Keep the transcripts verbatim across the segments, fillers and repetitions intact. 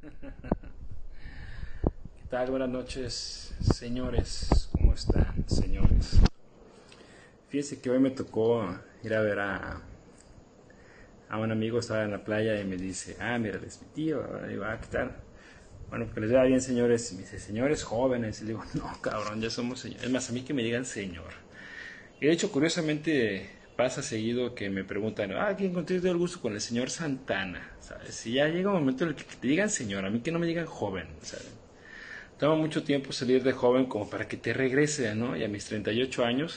¿Qué tal? Buenas noches, señores. ¿Cómo están, señores? Fíjense que hoy me tocó ir a ver a, a un amigo, estaba en la playa y me dice, ah, mira, es mi tío. Y digo, ah, ¿qué tal? Bueno, que les vea bien, señores. Y me dice, señores jóvenes. Y le digo, no, cabrón, ya somos señores. Es más, a mí que me digan señor. Y de hecho, curiosamente, pasa seguido que me preguntan, ah, ¿quién contigo el gusto con el señor Santana? ¿Sabes? Y ya llega un momento en el que te digan señor, a mí que no me digan joven, ¿sabes? Toma mucho tiempo salir de joven como para que te regrese, ¿no? Y a mis treinta y ocho años.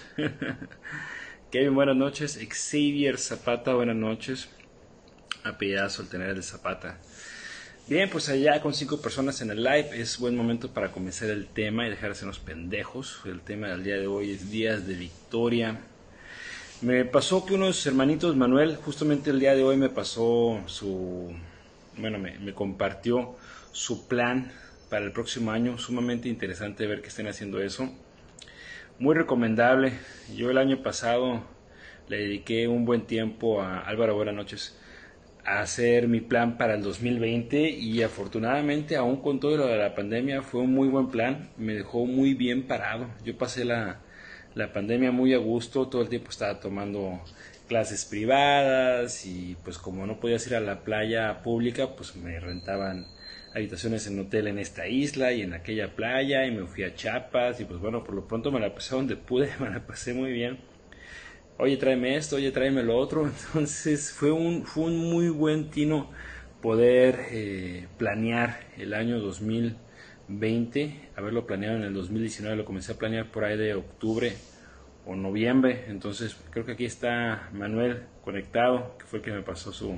Kevin, buenas noches. Xavier Zapata, buenas noches. Apellidazo el tener el de Zapata. Bien, pues allá con cinco personas en el live es buen momento para comenzar el tema y dejar de hacernos pendejos. El tema del día de hoy es días de victoria. Me pasó que uno de sus hermanitos, Manuel, justamente el día de hoy me pasó su... Bueno, me, me compartió su plan para el próximo año. Sumamente interesante ver que estén haciendo eso. Muy recomendable. Yo el año pasado le dediqué un buen tiempo a Álvaro, buenas noches, a hacer mi plan para el dos mil veinte y afortunadamente, aún con todo lo de la pandemia, fue un muy buen plan. Me dejó muy bien parado. Yo pasé la, la pandemia muy a gusto. Todo el tiempo estaba tomando clases privadas y pues como no podías ir a la playa pública, pues me rentaban habitaciones en hotel en esta isla y en aquella playa y me fui a Chiapas y pues bueno, por lo pronto me la pasé donde pude, me la pasé muy bien. Oye, tráeme esto, oye, tráeme lo otro. Entonces fue un, fue un muy buen tino poder eh, planear el año dos mil veinte, haberlo planeado en el dos mil diecinueve, lo comencé a planear por ahí de octubre o noviembre. Entonces creo que aquí está Manuel conectado, que fue el que me pasó su,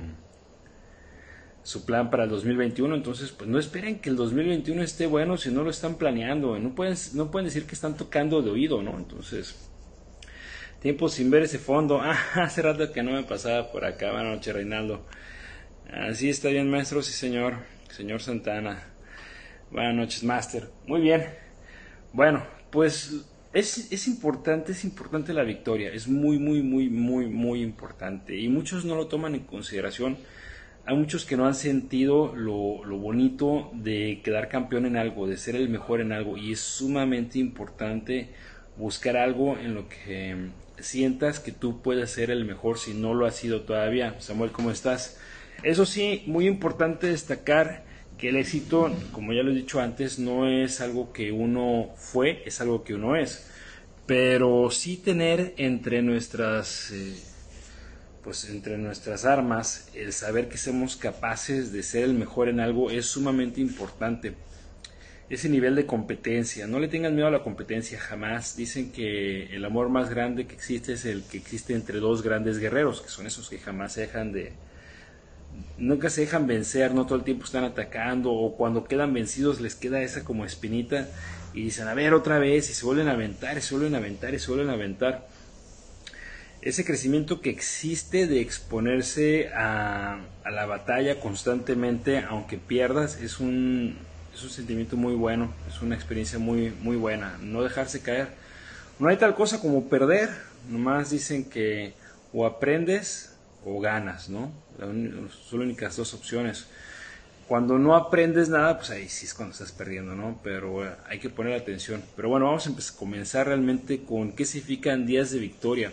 su plan para el dos mil veintiuno. Entonces pues no esperen que el dos mil veintiuno esté bueno si no lo están planeando. No pueden, no pueden decir que están tocando de oído, ¿no? Entonces, tiempo sin ver ese fondo. Ah, hace rato que no me pasaba por acá. Buenas noches, Reinaldo. Así está bien, maestro, sí, señor. Señor Santana. Buenas noches, Master. Muy bien. Bueno, pues es, es importante, es importante la victoria. Es muy, muy, muy, muy, muy importante. Y muchos no lo toman en consideración. Hay muchos que no han sentido lo, lo bonito de quedar campeón en algo, de ser el mejor en algo. Y es sumamente importante buscar algo en lo que sientas que tú puedes ser el mejor si no lo has sido todavía. Samuel, ¿cómo estás? Eso sí, muy importante destacar que el éxito, como ya lo he dicho antes, no es algo que uno fue, es algo que uno es. Pero sí tener entre nuestras, eh, pues entre nuestras armas, el saber que somos capaces de ser el mejor en algo es sumamente importante. Ese nivel de competencia, no le tengan miedo a la competencia jamás. Dicen que el amor más grande que existe es el que existe entre dos grandes guerreros, que son esos que jamás se dejan de, nunca se dejan vencer, no todo el tiempo están atacando, o cuando quedan vencidos les queda esa como espinita y dicen a ver otra vez y se vuelven a aventar y se vuelven a aventar y se vuelven a aventar. Ese crecimiento que existe de exponerse a, a la batalla constantemente aunque pierdas es un, es un sentimiento muy bueno, es una experiencia muy, muy buena, no dejarse caer. No hay tal cosa como perder, nomás dicen que o aprendes o ganas, ¿no? Son las únicas dos opciones. Cuando no aprendes nada, pues ahí sí es cuando estás perdiendo, ¿no? Pero bueno, hay que poner atención. Pero bueno, vamos a empezar, comenzar realmente con qué significan días de victoria.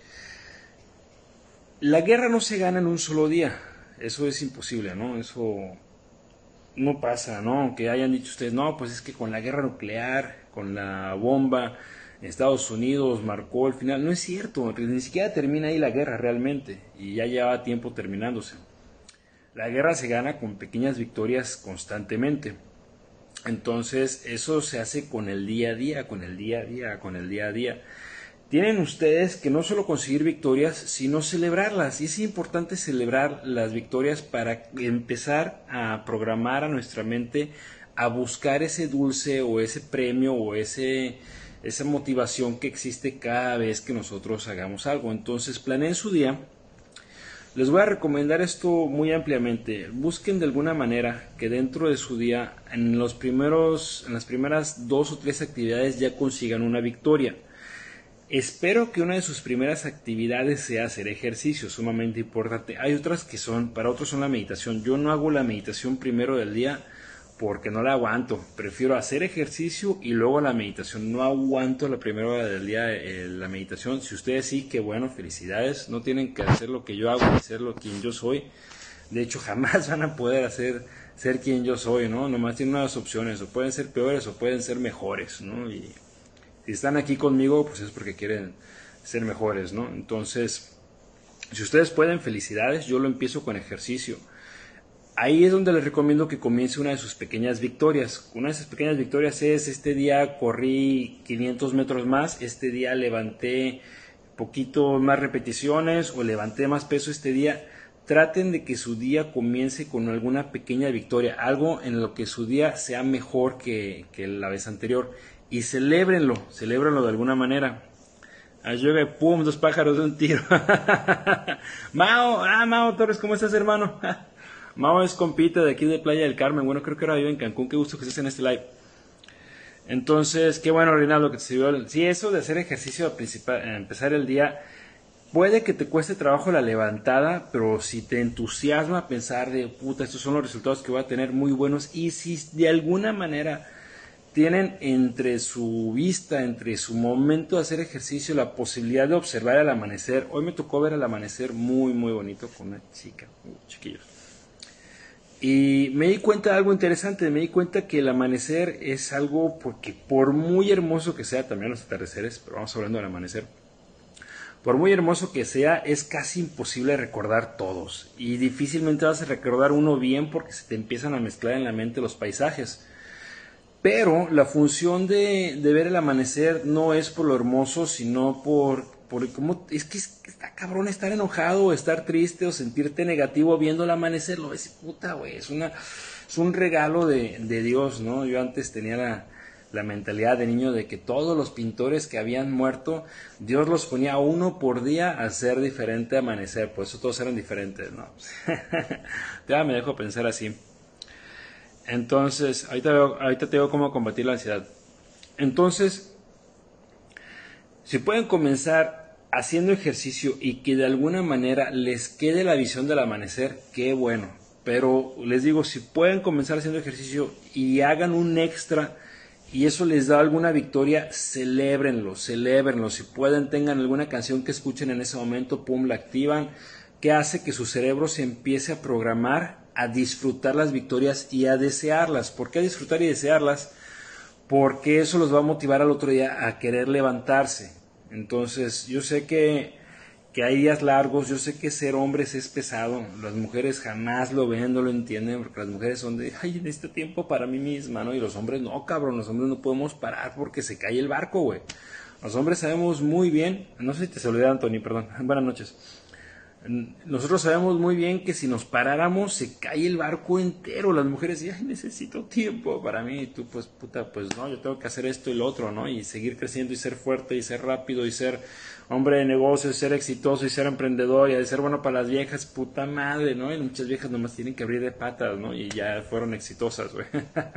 La guerra no se gana en un solo día, eso es imposible, ¿no? Eso no pasa, ¿no? Aunque hayan dicho ustedes, no, pues es que con la guerra nuclear, con la bomba, Estados Unidos marcó el final. No es cierto, ni siquiera termina ahí la guerra realmente, y ya lleva tiempo terminándose. La guerra se gana con pequeñas victorias constantemente. Entonces eso se hace con el día a día, con el día a día, con el día a día. Tienen ustedes que no solo conseguir victorias, sino celebrarlas. Y es importante celebrar las victorias para empezar a programar a nuestra mente a buscar ese dulce o ese premio o ese, esa motivación que existe cada vez que nosotros hagamos algo. Entonces, planeen su día. Les voy a recomendar esto muy ampliamente. Busquen de alguna manera que dentro de su día, en, los primeros, en las primeras dos o tres actividades ya consigan una victoria. Espero que una de sus primeras actividades sea hacer ejercicio, sumamente importante. Hay otras que son, para otros son la meditación. Yo no hago la meditación primero del día porque no la aguanto. Prefiero hacer ejercicio y luego la meditación. No aguanto la primera hora del día eh, la meditación. Si ustedes sí, qué bueno, felicidades. No tienen que hacer lo que yo hago, ni ser lo quien yo soy. De hecho, jamás van a poder hacer ser quien yo soy, ¿no? Nomás tienen unas opciones, o pueden ser peores o pueden ser mejores, ¿no? Y si están aquí conmigo, pues es porque quieren ser mejores, ¿no? Entonces, si ustedes pueden, felicidades. Yo lo empiezo con ejercicio. Ahí es donde les recomiendo que comience una de sus pequeñas victorias. Una de esas pequeñas victorias es: este día corrí quinientos metros más, este día levanté poquito más repeticiones o levanté más peso este día. Traten de que su día comience con alguna pequeña victoria, algo en lo que su día sea mejor que, que la vez anterior, y celébrenlo, celébrenlo de alguna manera. Ayuda, pum, dos pájaros de un tiro. Mao, ah, Mao Torres, ¿cómo estás, hermano? Mao es compita de aquí de Playa del Carmen. Bueno, creo que ahora vive en Cancún. Qué gusto que estés en este live. Entonces, qué bueno, Reinaldo, que te sirvió. Sí, eso de hacer ejercicio principal, empezar el día, puede que te cueste trabajo la levantada, pero si te entusiasma pensar de, puta, estos son los resultados que voy a tener muy buenos, y si de alguna manera tienen entre su vista, entre su momento de hacer ejercicio, la posibilidad de observar el amanecer. Hoy me tocó ver el amanecer muy, muy bonito con una chica, uh, chiquillos. Y me di cuenta de algo interesante, me di cuenta que el amanecer es algo, porque por muy hermoso que sea, también los atardeceres, pero vamos hablando del amanecer, por muy hermoso que sea, es casi imposible recordar todos, y difícilmente vas a recordar uno bien porque se te empiezan a mezclar en la mente los paisajes. Pero la función de, de ver el amanecer no es por lo hermoso, sino por, por cómo, es que es, está cabrón estar enojado o estar triste o sentirte negativo viendo el amanecer. Lo ves, puta, güey, es una, es un regalo de, de Dios, ¿no? Yo antes tenía la, la mentalidad de niño de que todos los pintores que habían muerto, Dios los ponía uno por día a hacer diferente amanecer, por eso todos eran diferentes, ¿no? Ya me dejo pensar así. Entonces, ahorita, veo, ahorita te digo cómo combatir la ansiedad. Entonces, si pueden comenzar haciendo ejercicio y que de alguna manera les quede la visión del amanecer, qué bueno. Pero les digo, si pueden comenzar haciendo ejercicio y hagan un extra y eso les da alguna victoria, celébrenlo, celébrenlo. Si pueden, tengan alguna canción que escuchen en ese momento, pum, la activan, que hace que su cerebro se empiece a programar a disfrutar las victorias y a desearlas. ¿Por qué a disfrutar y desearlas? Porque eso los va a motivar al otro día a querer levantarse. Entonces, yo sé que, que hay días largos, yo sé que ser hombres es pesado, las mujeres jamás lo ven, no lo entienden, porque las mujeres son de, ay, necesito tiempo para mí misma, ¿no? Y los hombres, no, cabrón, los hombres no podemos parar porque se cae el barco, güey. Los hombres sabemos muy bien, no sé si te saludé, Anthony, perdón, buenas noches. Nosotros sabemos muy bien que si nos paráramos se cae el barco entero. Las mujeres dicen, ay, necesito tiempo para mí. Y tú, pues, puta, pues no, yo tengo que hacer esto y lo otro, ¿no? Y seguir creciendo y ser fuerte y ser rápido y ser hombre de negocios, y ser exitoso y ser emprendedor y de ser bueno para las viejas, puta madre, ¿no? Y muchas viejas nomás tienen que abrir de patas, ¿no? Y ya fueron exitosas, güey.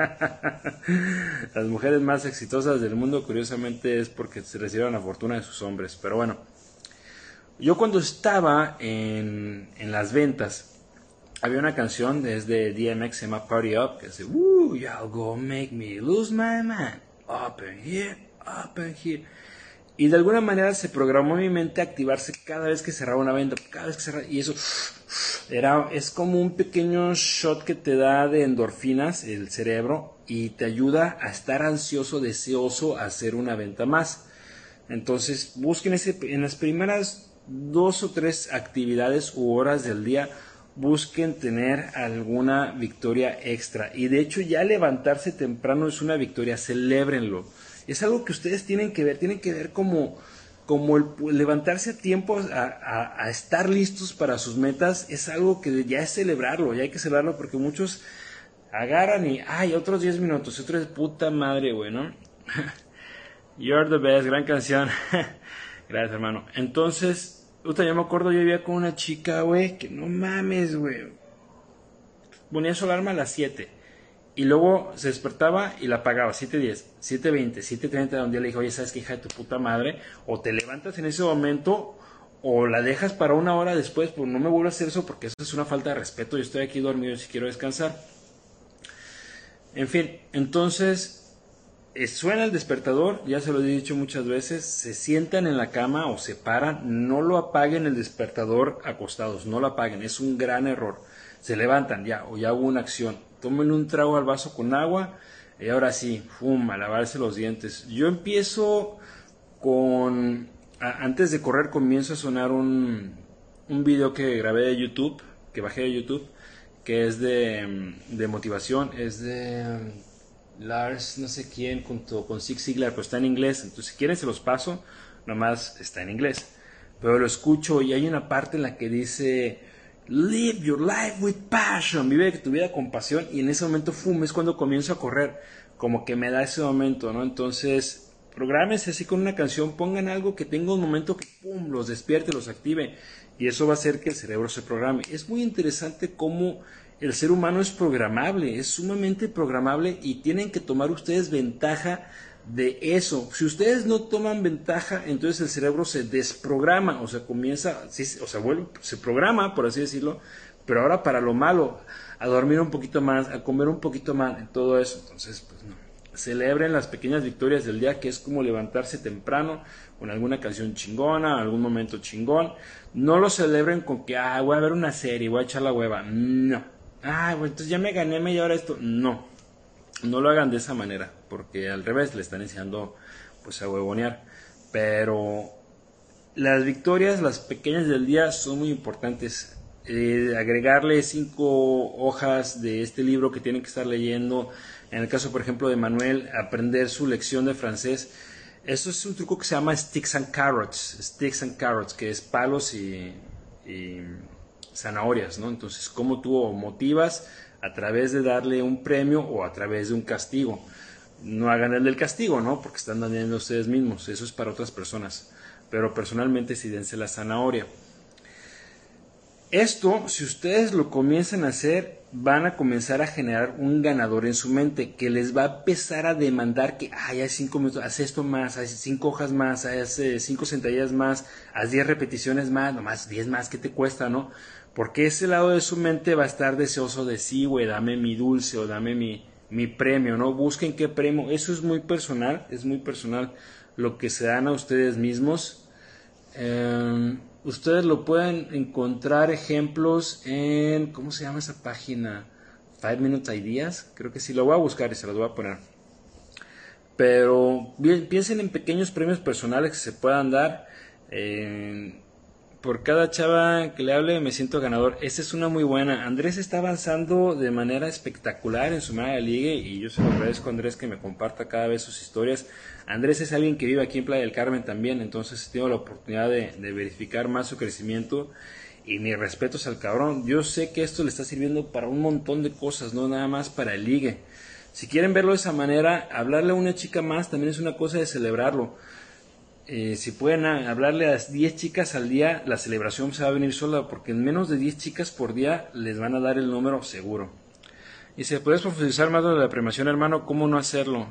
Las mujeres más exitosas del mundo, curiosamente, es porque se recibieron la fortuna de sus hombres. Pero bueno, yo cuando estaba en, en las ventas, había una canción desde D M X, se llama Party Up, que dice, woo, y'all go make me lose my mind, up and here, up and here. Y de alguna manera se programó en mi mente a activarse cada vez que cerraba una venta, cada vez que cerraba, y eso era, es como un pequeño shot que te da de endorfinas el cerebro y te ayuda a estar ansioso, deseoso a hacer una venta más. Entonces busquen ese, en las primeras dos o tres actividades u horas del día, busquen tener alguna victoria extra. Y de hecho ya levantarse temprano es una victoria, celébrenlo. Es algo que ustedes tienen que ver, tienen que ver como, como el levantarse a tiempo, a, a, a estar listos para sus metas, es algo que ya es celebrarlo, ya hay que celebrarlo porque muchos agarran y, ay, otros diez minutos, otros puta madre, güey, ¿no? You're the best, gran canción. Gracias, hermano. Entonces, puta, yo me acuerdo, yo vivía con una chica, güey, que no mames, güey. Ponía su alarma a las siete. Y luego se despertaba y la apagaba, siete diez, siete veinte, siete treinta. Un día le dije, oye, ¿sabes qué, hija de tu puta madre? O te levantas en ese momento o la dejas para una hora después. Pues no me vuelvas a hacer eso porque eso es una falta de respeto. Yo estoy aquí dormido y si quiero descansar. En fin, entonces eh, suena el despertador, ya se lo he dicho muchas veces, se sientan en la cama o se paran, no lo apaguen el despertador acostados, no lo apaguen, es un gran error. Se levantan ya o ya hubo una acción, tomen un trago al vaso con agua y ahora sí, fum, a lavarse los dientes. Yo empiezo con, a, antes de correr comienzo a sonar un, un video que grabé de YouTube, que bajé de YouTube, que es de, de motivación, es de um, Lars no sé quién junto con Zig Ziglar, pero está en inglés, entonces si quieren se los paso, nomás está en inglés, pero lo escucho y hay una parte en la que dice live your life with passion, vive tu vida con pasión, y en ese momento fum, es cuando comienzo a correr, como que me da ese momento, ¿no? Entonces prográmense así con una canción, pongan algo que tenga un momento que pum, los despierte, los active, y eso va a hacer que el cerebro se programe. Es muy interesante cómo el ser humano es programable, es sumamente programable, y tienen que tomar ustedes ventaja de eso. Si ustedes no toman ventaja, entonces el cerebro se desprograma, o sea, comienza, sí, o sea, vuelve, se programa, por así decirlo, pero ahora para lo malo, a dormir un poquito más, a comer un poquito más, todo eso. Entonces, pues no. Celebren las pequeñas victorias del día, que es como levantarse temprano con alguna canción chingona, algún momento chingón. No lo celebren con que, ah, voy a ver una serie, voy a echar la hueva. No. Ah, bueno, entonces ya me gané media hora esto. No. No lo hagan de esa manera, porque al revés le están enseñando pues a huevonear. Pero las victorias, las pequeñas del día, son muy importantes. Eh, agregarle cinco hojas de este libro que tienen que estar leyendo. En el caso, por ejemplo, de Manuel, aprender su lección de francés. Eso es un truco que se llama Sticks and Carrots. Sticks and Carrots, que es palos y, y zanahorias, ¿no? Entonces, cómo tú motivas a través de darle un premio o a través de un castigo. No hagan el del castigo, ¿no? Porque están dañando ustedes mismos. Eso es para otras personas. Pero personalmente sí dense la zanahoria. Esto, si ustedes lo comienzan a hacer, van a comenzar a generar un ganador en su mente que les va a empezar a demandar que, ay, hay cinco minutos, haz esto más, haz cinco hojas más, haz cinco sentadillas más, haz diez repeticiones más, nomás diez más, ¿qué te cuesta, no? Porque ese lado de su mente va a estar deseoso de sí, güey, dame mi dulce o dame mi, mi premio, ¿no? Busquen qué premio, eso es muy personal, es muy personal lo que se dan a ustedes mismos. Eh, ustedes lo pueden encontrar ejemplos en, ¿cómo se llama esa página? Five Minute Ideas, creo que sí, lo voy a buscar y se los voy a poner. Pero bien, piensen en pequeños premios personales que se puedan dar. Eh, por cada chava que le hable me siento ganador. Esta es una muy buena. Andrés está avanzando de manera espectacular en su manera de ligue, y yo se lo agradezco a Andrés que me comparta cada vez sus historias. Andrés es alguien que vive aquí en Playa del Carmen también, entonces tengo la oportunidad de, de verificar más su crecimiento, y mis respetos al cabrón. Yo sé que esto le está sirviendo para un montón de cosas, no nada más para el ligue. Si quieren verlo de esa manera, hablarle a una chica más también es una cosa de celebrarlo. Eh, si pueden hablarle a diez chicas al día, la celebración se va a venir sola, porque en menos de diez chicas por día les van a dar el número seguro. Y si puedes profundizar más lo de la premiación, hermano, ¿cómo no hacerlo?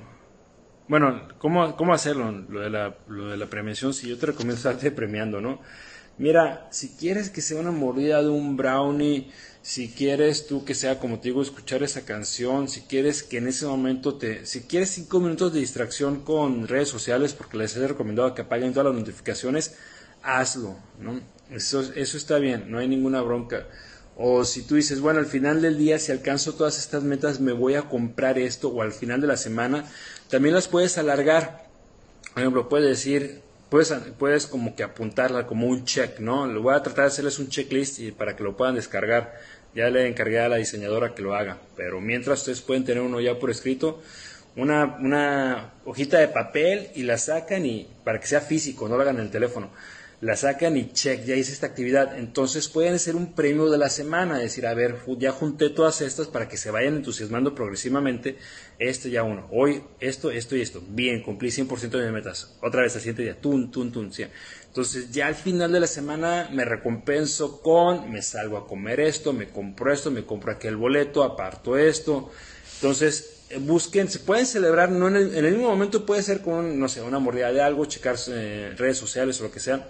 Bueno, ¿cómo, cómo hacerlo? Lo de, la, lo de la premiación, si yo te recomiendo estarte premiando, ¿no? Mira, si quieres que sea una mordida de un brownie, si quieres tú que sea, como te digo, escuchar esa canción, si quieres que en ese momento te, si quieres cinco minutos de distracción con redes sociales, porque les he recomendado que apaguen todas las notificaciones, hazlo, ¿no? Eso, eso está bien, no hay ninguna bronca. O si tú dices, bueno, al final del día, si alcanzo todas estas metas, me voy a comprar esto, o al final de la semana, también las puedes alargar. Por ejemplo, puedes decir, puedes, puedes como que apuntarla como un check, ¿no? Lo voy a tratar de hacerles un checklist y para que lo puedan descargar. Ya le encargué a la diseñadora que lo haga, pero mientras ustedes pueden tener uno ya por escrito, una, una hojita de papel, y la sacan, y para que sea físico, no lo hagan en el teléfono. La sacan y check, ya hice esta actividad. Entonces pueden hacer un premio de la semana, decir, a ver, ya junté todas estas para que se vayan entusiasmando progresivamente. Esto ya uno, hoy esto, esto y esto. Bien, cumplí cien por ciento de mis metas. Otra vez al siguiente día, tun, tun, tun. ¿Sí? Entonces ya al final de la semana me recompenso con, me salgo a comer esto, me compro esto, me compro aquel boleto, aparto esto. Entonces busquen, se pueden celebrar, no en el, en el mismo momento, puede ser con, no sé, una mordida de algo, checar eh, redes sociales o lo que sea.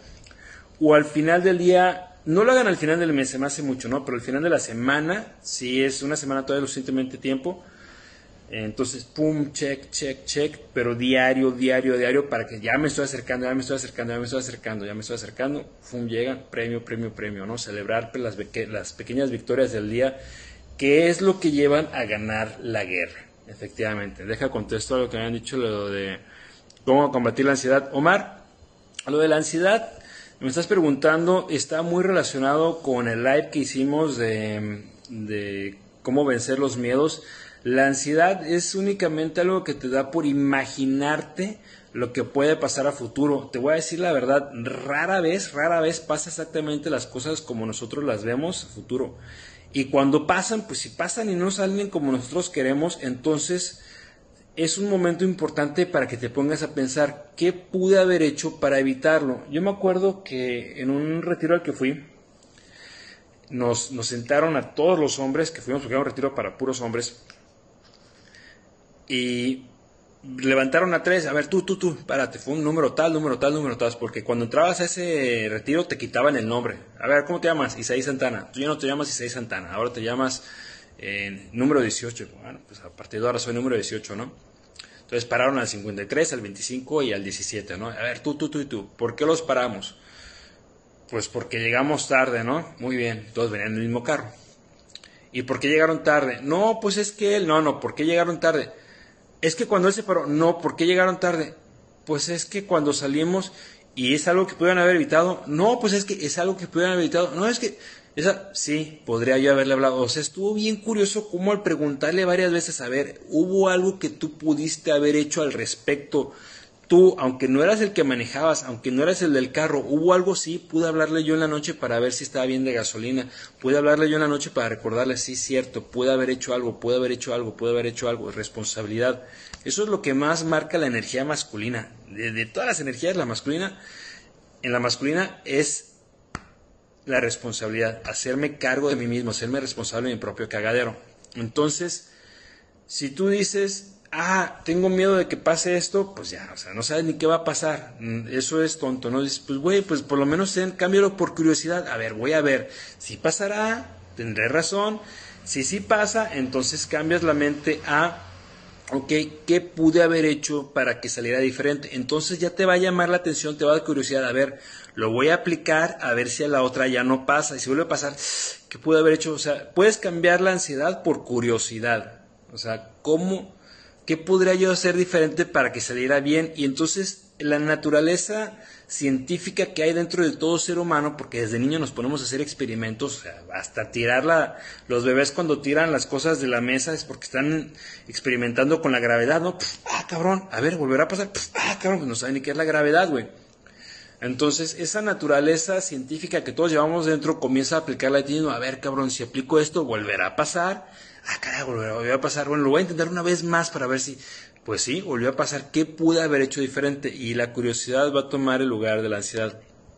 O al final del día, no lo hagan al final del mes, se me hace mucho, ¿no? Pero al final de la semana, si es una semana todavía lo suficientemente tiempo, Entonces, pum, check, check, check, pero diario, diario, diario, para que ya me estoy acercando, ya me estoy acercando, ya me estoy acercando, ya me estoy acercando, pum, llega, premio, premio, premio, ¿no? Celebrar pues, las, las pequeñas victorias del día, que es lo que llevan a ganar la guerra, efectivamente. Deja contesto a lo que me han dicho, lo de cómo combatir la ansiedad. Omar, lo de la ansiedad, me estás preguntando, está muy relacionado con el live que hicimos de, de cómo vencer los miedos. La ansiedad es únicamente algo que te da por imaginarte lo que puede pasar a futuro. Te voy a decir la verdad, rara vez, rara vez pasa exactamente las cosas como nosotros las vemos a futuro. Y cuando pasan, pues si pasan y no salen como nosotros queremos, entonces es un momento importante para que te pongas a pensar qué pude haber hecho para evitarlo. Yo me acuerdo que en un retiro al que fui, nos, nos sentaron a todos los hombres, que fuimos porque era un retiro para puros hombres, y levantaron a tres, a ver, tú, tú, tú, párate, fue un número tal, número tal, número tal, porque cuando entrabas a ese retiro te quitaban el nombre. A ver, ¿cómo te llamas? Isaí Santana. Tú ya no te llamas Isaí Santana, ahora te llamas eh, número dieciocho. Bueno, pues a partir de ahora soy número dieciocho, ¿no? Entonces pararon al cincuenta y tres, al veinticinco y al diecisiete, ¿no? A ver, tú, tú, tú y tú, ¿por qué los paramos? Pues porque llegamos tarde, ¿no? Muy bien, todos venían en el mismo carro. ¿Y por qué llegaron tarde? No, pues es que él, no, no, ¿por qué llegaron tarde? Es que cuando él se paró, no, ¿por qué llegaron tarde? Pues es que cuando salimos, y es algo que pudieran haber evitado, no, pues es que es algo que pudieran haber evitado, no, es que, esa, sí, podría yo haberle hablado, o sea, estuvo bien curioso cómo al preguntarle varias veces, a ver, hubo algo que tú pudiste haber hecho al respecto, tú, aunque no eras el que manejabas, aunque no eras el del carro, hubo algo, sí, pude hablarle yo en la noche para ver si estaba bien de gasolina, pude hablarle yo en la noche para recordarle, sí, cierto, pude haber hecho algo, pude haber hecho algo, pude haber hecho algo, responsabilidad. Eso es lo que más marca la energía masculina. De, de todas las energías, la masculina, en la masculina es la responsabilidad, hacerme cargo de mí mismo, hacerme responsable de mi propio cagadero. Entonces, si tú dices, ah, tengo miedo de que pase esto, pues ya, o sea, no sabes ni qué va a pasar, eso es tonto, ¿no? Dices, pues güey, pues por lo menos cámbialo por curiosidad, a ver, voy a ver, si pasará, tendré razón, si sí pasa, entonces cambias la mente a, ok, ¿qué pude haber hecho para que saliera diferente? Entonces ya te va a llamar la atención, te va a dar curiosidad, a ver, lo voy a aplicar, a ver si a la otra ya no pasa, y si vuelve a pasar, ¿qué pude haber hecho? O sea, puedes cambiar la ansiedad por curiosidad, o sea, ¿cómo? ¿Qué podría yo hacer diferente para que saliera bien? Y entonces la naturaleza científica que hay dentro de todo ser humano, porque desde niño nos ponemos a hacer experimentos, o sea, hasta tirar la, los bebés cuando tiran las cosas de la mesa es porque están experimentando con la gravedad, ¿no? Pff, ah, cabrón, a ver, volverá a pasar, Pff, ah, cabrón, pues no saben ni qué es la gravedad, güey. Entonces, esa naturaleza científica que todos llevamos dentro comienza a aplicarla a ti, a ver, cabrón, si aplico esto, volverá a pasar. Ah, caray, volvió a pasar. Bueno, lo voy a intentar una vez más para ver si... Pues sí, volvió a pasar. ¿Qué pude haber hecho diferente? Y la curiosidad va a tomar el lugar de la ansiedad.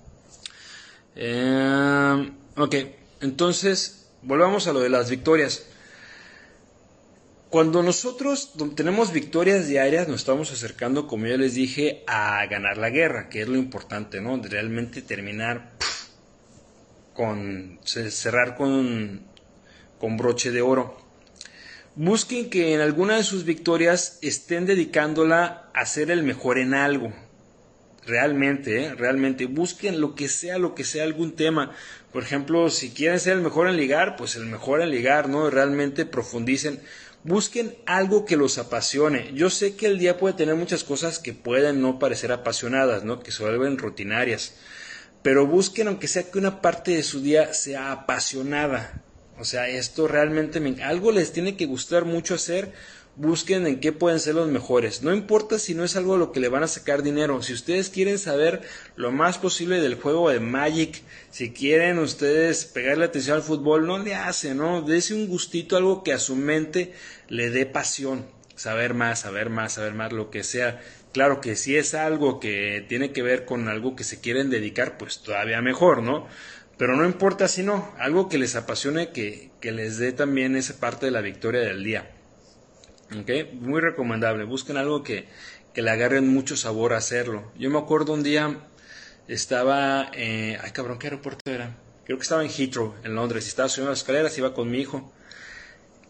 Eh, ok, entonces, volvamos a lo de las victorias. Cuando nosotros tenemos victorias diarias, nos estamos acercando, como ya les dije, a ganar la guerra, que es lo importante, ¿no? De realmente terminar pff, con... cerrar con, con broche de oro. Busquen que en alguna de sus victorias estén dedicándola a ser el mejor en algo. Realmente, ¿eh? Realmente. Busquen lo que sea, lo que sea algún tema. Por ejemplo, si quieren ser el mejor en ligar, pues el mejor en ligar, ¿no? Realmente profundicen. Busquen algo que los apasione. Yo sé que el día puede tener muchas cosas que pueden no parecer apasionadas, ¿no? Que se vuelven rutinarias. Pero busquen, aunque sea que una parte de su día sea apasionada. O sea, esto realmente me, algo les tiene que gustar mucho hacer, busquen en qué pueden ser los mejores. No importa si no es algo a lo que le van a sacar dinero. Si ustedes quieren saber lo más posible del juego de Magic, si quieren ustedes pegarle atención al fútbol, no le hacen, ¿no? Dese un gustito, algo que a su mente le dé pasión. Saber más, saber más, saber más, lo que sea. Claro que si es algo que tiene que ver con algo que se quieren dedicar, pues todavía mejor, ¿no? Pero no importa si no, algo que les apasione, que, que les dé también esa parte de la victoria del día. ¿Ok? Muy recomendable, busquen algo que, que le agarren mucho sabor a hacerlo. Yo me acuerdo un día, estaba, eh, ay cabrón, ¿qué aeropuerto era? Creo que estaba en Heathrow, en Londres, y estaba subiendo las escaleras, iba con mi hijo.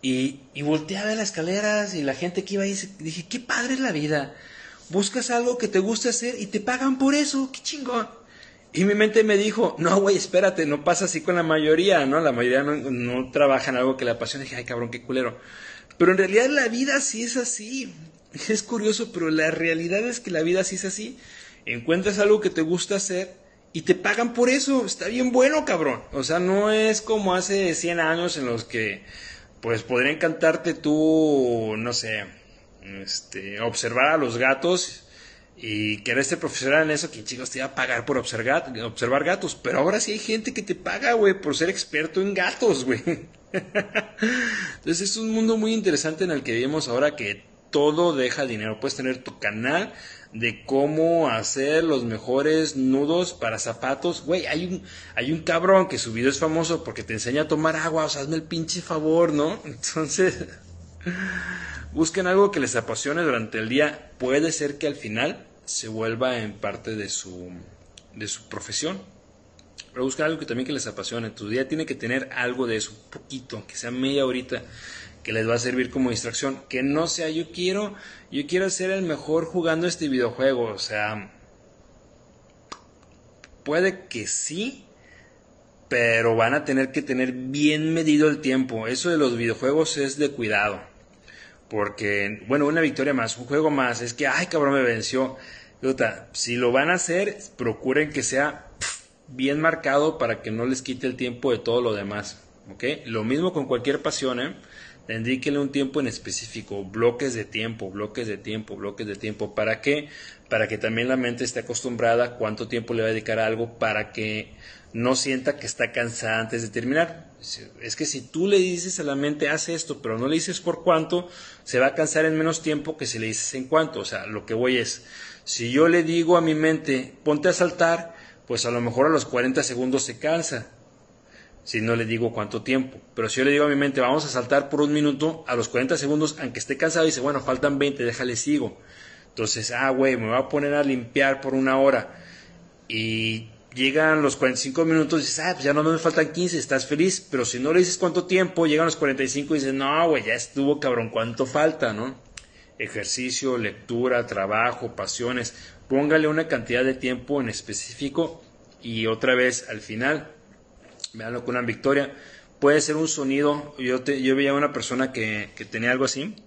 Y, y volteé a ver las escaleras y la gente que iba ahí, dije, qué padre es la vida. Buscas algo que te gusta hacer y te pagan por eso, qué chingón. Y mi mente me dijo, no, güey, espérate, no pasa así con la mayoría, ¿no? La mayoría no, no trabaja en algo que le apasiona. Y dije, ay, cabrón, qué culero. Pero en realidad la vida sí es así. Es curioso, pero la realidad es que la vida sí es así. Encuentras algo que te gusta hacer y te pagan por eso. Está bien bueno, cabrón. O sea, no es como hace cien años en los que, pues, podría encantarte tú, no sé, este, observar a los gatos y querer ser profesional en eso, que chicos te iba a pagar por observar, observar gatos. Pero ahora sí hay gente que te paga, güey, por ser experto en gatos, güey. Entonces es un mundo muy interesante en el que vivimos ahora, que todo deja dinero. Puedes tener tu canal de cómo hacer los mejores nudos para zapatos. Güey, hay un, hay un cabrón que su video es famoso porque te enseña a tomar agua. O sea, hazme el pinche favor, ¿no? Entonces, busquen algo que les apasione durante el día. Puede ser que al final se vuelva en parte de su, de su profesión. Pero busquen algo que también que les apasione. Tu día tiene que tener algo de eso, un poquito, que sea media horita, que les va a servir como distracción. Que no sea, yo quiero, yo quiero ser el mejor jugando este videojuego. O sea, puede que sí, pero van a tener que tener bien medido el tiempo. Eso de los videojuegos es de cuidado. Porque, bueno, una victoria más, un juego más, es que, ay, cabrón, me venció. Puta, si lo van a hacer, procuren que sea bien marcado para que no les quite el tiempo de todo lo demás. ¿Ok? Lo mismo con cualquier pasión, ¿eh? Dedíquenle un tiempo en específico, bloques de tiempo, bloques de tiempo, bloques de tiempo. ¿Para qué? Para que también la mente esté acostumbrada a cuánto tiempo le va a dedicar a algo, para que no sienta que está cansada antes de terminar. Es que si tú le dices a la mente, haz esto, pero no le dices por cuánto, se va a cansar en menos tiempo que si le dices en cuánto. O sea, lo que voy es, si yo le digo a mi mente, ponte a saltar, pues a lo mejor a los cuarenta segundos se cansa. Si no le digo cuánto tiempo. Pero si yo le digo a mi mente, vamos a saltar por un minuto, a los cuarenta segundos, aunque esté cansado, dice, bueno, faltan veinte, déjale sigo. Entonces, ah, güey, me voy a poner a limpiar por una hora. Y llegan los cuarenta y cinco minutos y dices, ah, pues ya no me faltan quince, estás feliz. Pero si no le dices cuánto tiempo, llegan los cuarenta y cinco y dices, no, güey, ya estuvo, cabrón, ¿cuánto falta, no? Ejercicio, lectura, trabajo, pasiones. Póngale una cantidad de tiempo en específico y otra vez al final, veanlo con una victoria. Puede ser un sonido. Yo, te, yo veía a una persona que, que tenía algo así.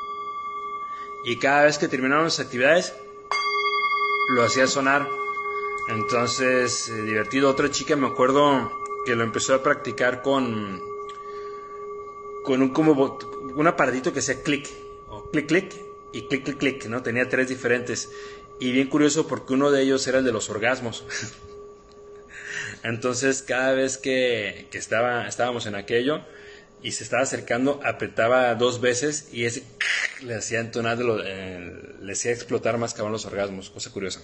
Y cada vez que terminaban las actividades, lo hacía sonar. Entonces, eh, divertido. Otra chica, me acuerdo que lo empezó a practicar con, con un, como, un aparatito que hacía clic. O clic, clic. Y clic, clic, clic, ¿no? Tenía tres diferentes. Y bien curioso porque uno de ellos era el de los orgasmos. Entonces cada vez que, que estaba, estábamos en aquello y se estaba acercando, apretaba dos veces y ese le hacía entonar, de lo, eh, le hacía explotar más cabrón los orgasmos, cosa curiosa.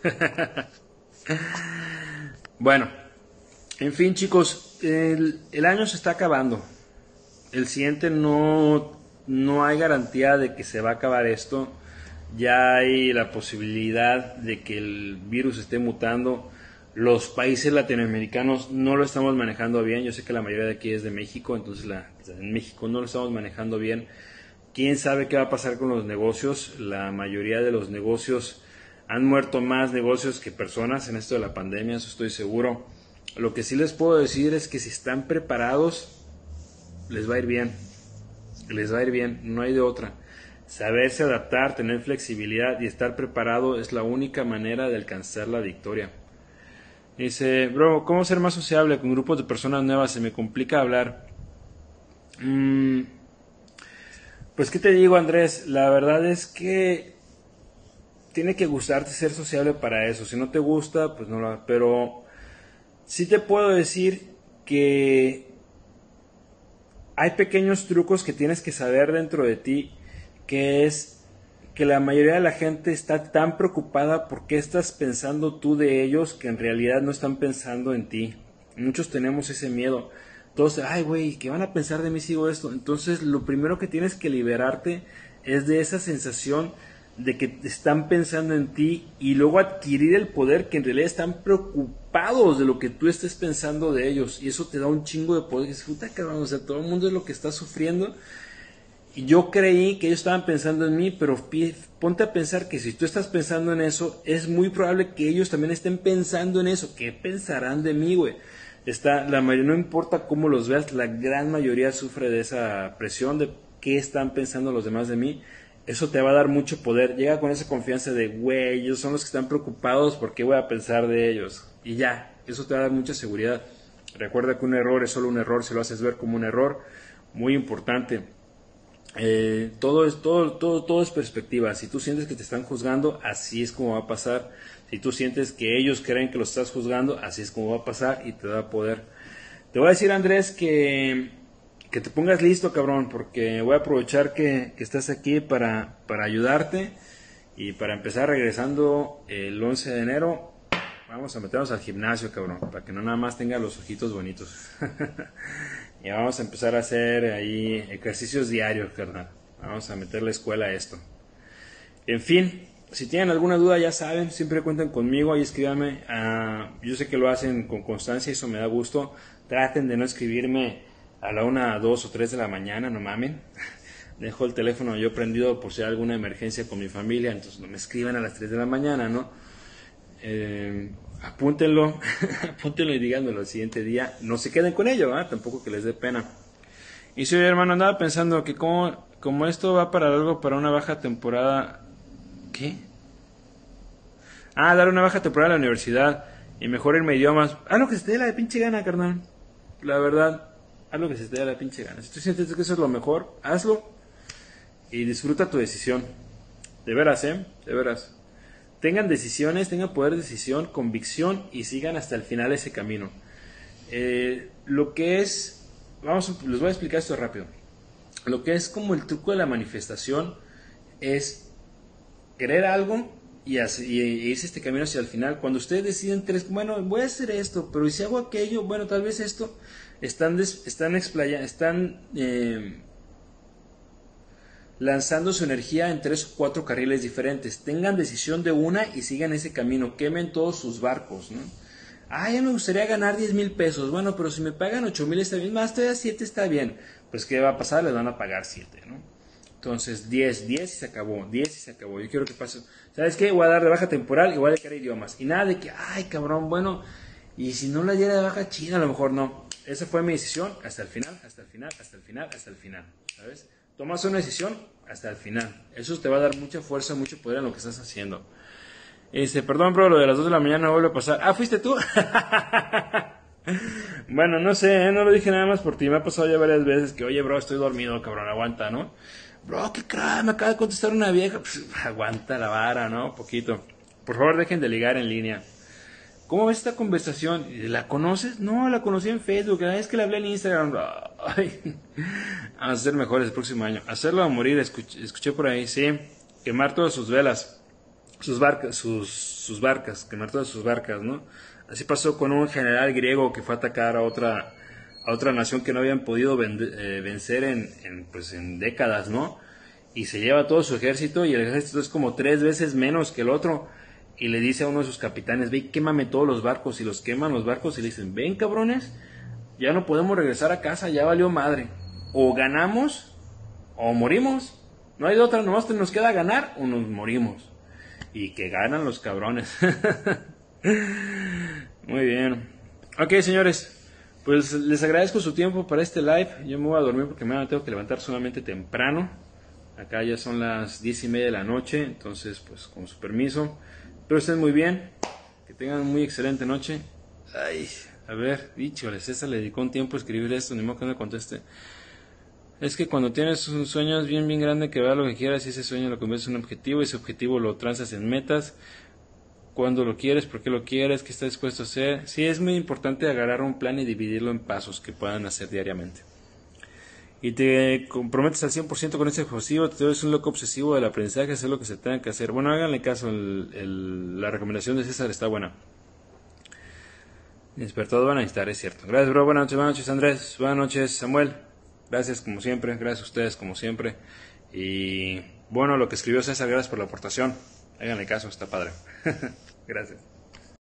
Bueno, en fin, chicos, el, el año se está acabando. El siguiente no, no hay garantía de que se va a acabar esto. Ya hay la posibilidad de que el virus esté mutando. Los países latinoamericanos no lo estamos manejando bien. Yo sé que la mayoría de aquí es de México, entonces la, en México no lo estamos manejando bien. ¿Quién sabe qué va a pasar con los negocios? La mayoría de los negocios, han muerto más negocios que personas en esto de la pandemia, eso estoy seguro. Lo que sí les puedo decir es que si están preparados, les va a ir bien. Les va a ir bien, no hay de otra. Saberse adaptar, tener flexibilidad y estar preparado es la única manera de alcanzar la victoria. Dice, bro, ¿cómo ser más sociable con grupos de personas nuevas? Se me complica hablar. Mm, pues, ¿qué te digo, Andrés? La verdad es que tiene que gustarte ser sociable para eso. Si no te gusta, pues no lo hagas. Pero sí te puedo decir que hay pequeños trucos que tienes que saber dentro de ti, que es que la mayoría de la gente está tan preocupada por qué estás pensando tú de ellos, que en realidad no están pensando en ti. Muchos tenemos ese miedo. Entonces, ay, güey, ¿qué van a pensar de mí si hago esto? Entonces, lo primero que tienes que liberarte es de esa sensación de que están pensando en ti y luego adquirir el poder que en realidad están preocupados de lo que tú estés pensando de ellos, y eso te da un chingo de poder. Disfruta, cabrón, o sea, todo el mundo es lo que está sufriendo. Y yo creí que ellos estaban pensando en mí, pero ponte a pensar que si tú estás pensando en eso, es muy probable que ellos también estén pensando en eso. ¿Qué pensarán de mí, güey? Está, la mayoría, no importa cómo los veas, la gran mayoría sufre de esa presión de qué están pensando los demás de mí. Eso te va a dar mucho poder. Llega con esa confianza de, güey, ellos son los que están preocupados, ¿por qué voy a pensar de ellos? Y ya, eso te va a dar mucha seguridad. Recuerda que un error es solo un error, si lo haces ver como un error. Muy importante. Eh, todo es todo, todo, todo es perspectiva. Si tú sientes que te están juzgando, así es como va a pasar. Si tú sientes que ellos creen que los estás juzgando, así es como va a pasar y te da poder. Te voy a decir, Andrés, que, que te pongas listo, cabrón, porque voy a aprovechar que, que estás aquí para, para ayudarte y para empezar regresando el once de enero. Vamos a meternos al gimnasio, cabrón, para que no nada más tenga los ojitos bonitos. Y vamos a empezar a hacer ahí ejercicios diarios, carnal. Vamos a meter la escuela a esto. En fin, si tienen alguna duda, ya saben, siempre cuentan conmigo, ahí escríbanme. Uh, yo sé que lo hacen con constancia y eso me da gusto. Traten de no escribirme a la una, dos o tres de la mañana, no mamen. Dejo el teléfono yo prendido por si hay alguna emergencia con mi familia, entonces no me escriban a las tres de la mañana, ¿no? Eh, apúntenlo, apúntenlo y díganmelo el siguiente día. No se queden con ello, ¿eh? Tampoco que les dé pena. Y sí, hermano, andaba pensando que como, como esto va para algo, para una baja temporada. ¿Qué? Ah, dar una baja temporada a la universidad y mejor irme idiomas. Haz lo que se te dé la pinche gana, carnal. La verdad, haz lo que se te dé la pinche gana. Si tú sientes que eso es lo mejor, hazlo y disfruta tu decisión. De veras, ¿eh? De veras. Tengan decisiones, tengan poder de decisión, convicción y sigan hasta el final ese camino. Eh, lo que es, vamos, les voy a explicar esto rápido. Lo que es como el truco de la manifestación es querer algo y, así, y irse este camino hacia el final. Cuando ustedes deciden, tres, bueno, voy a hacer esto, pero ¿y si hago aquello? Bueno, tal vez esto, están, des, están, explaya, están eh, lanzando su energía en tres o cuatro carriles diferentes. Tengan decisión de una y sigan ese camino. Quemen todos sus barcos, ¿no? Ah, ya me gustaría ganar diez mil pesos. Bueno, pero si me pagan ocho mil está bien. Más todavía siete está bien. Pues ¿qué va a pasar? Les van a pagar siete, ¿no? Entonces diez, diez y se acabó. diez y se acabó. Yo quiero que pase. ¿Sabes qué? Voy a dar de baja temporal y voy a dedicar idiomas. Y nada de que, ay, cabrón, bueno, y si no la diera de baja china, a lo mejor no. Esa fue mi decisión hasta el final, hasta el final, hasta el final, hasta el final. ¿Sabes? Tomas una decisión hasta el final. Eso te va a dar mucha fuerza, mucho poder en lo que estás haciendo. Este, perdón, bro, lo de las dos de la mañana vuelve a pasar. Ah, ¿fuiste tú? Bueno, no sé, ¿eh? No lo dije nada más por ti. Me ha pasado ya varias veces que, oye, bro, estoy dormido, cabrón, aguanta, ¿no? Bro, qué crack, me acaba de contestar una vieja. Pues, aguanta la vara, ¿no? Poquito. Por favor, dejen de ligar en línea. ¿Cómo ves esta conversación? ¿La conoces? No, la conocí en Facebook. Es que le hablé en Instagram. Ay. Vamos a ser mejores el próximo año. Hacerlo a morir, escuché, escuché por ahí, sí. Quemar todas sus velas, sus barcas, sus, sus barcas, quemar todas sus barcas, ¿no? Así pasó con un general griego que fue a atacar a otra, a otra nación que no habían podido vende, eh, vencer en, en, pues en décadas, ¿no? Y se lleva todo su ejército y el ejército es como tres veces menos que el otro. Y le dice a uno de sus capitanes, ve, quémame todos los barcos. Y los queman los barcos y le dicen, ven, cabrones, ya no podemos regresar a casa, ya valió madre. O ganamos o morimos. No hay de otra, nomás nos queda ganar o nos morimos. Y que ganan los cabrones. Muy bien. Ok, señores, pues les agradezco su tiempo para este live. Yo me voy a dormir porque mañana tengo que levantar sumamente temprano. Acá ya son las diez y media de la noche, entonces pues con su permiso. Espero estén muy bien, que tengan muy excelente noche. Ay, a ver, híjole, César le dedicó un tiempo a escribir esto, ni modo que no me conteste. Es que cuando tienes un sueño bien bien grande que vea lo que quieras y ese sueño lo conviertes en un objetivo y ese objetivo lo transas en metas. Cuándo lo quieres, por qué lo quieres, qué estás dispuesto a hacer. Sí, es muy importante agarrar un plan y dividirlo en pasos que puedan hacer diariamente. Y te comprometes al cien por ciento con ese objetivo, te eres un loco obsesivo del aprendizaje, hacer lo que se tenga que hacer. Bueno, háganle caso, el, el, la recomendación de César está buena. Despertado van a necesitar, es cierto. Gracias, bro, buenas noches, buenas noches, Andrés, buenas noches, Samuel. Gracias como siempre, gracias a ustedes como siempre. Y bueno lo que escribió César, gracias por la aportación. Háganle caso, está padre. Gracias.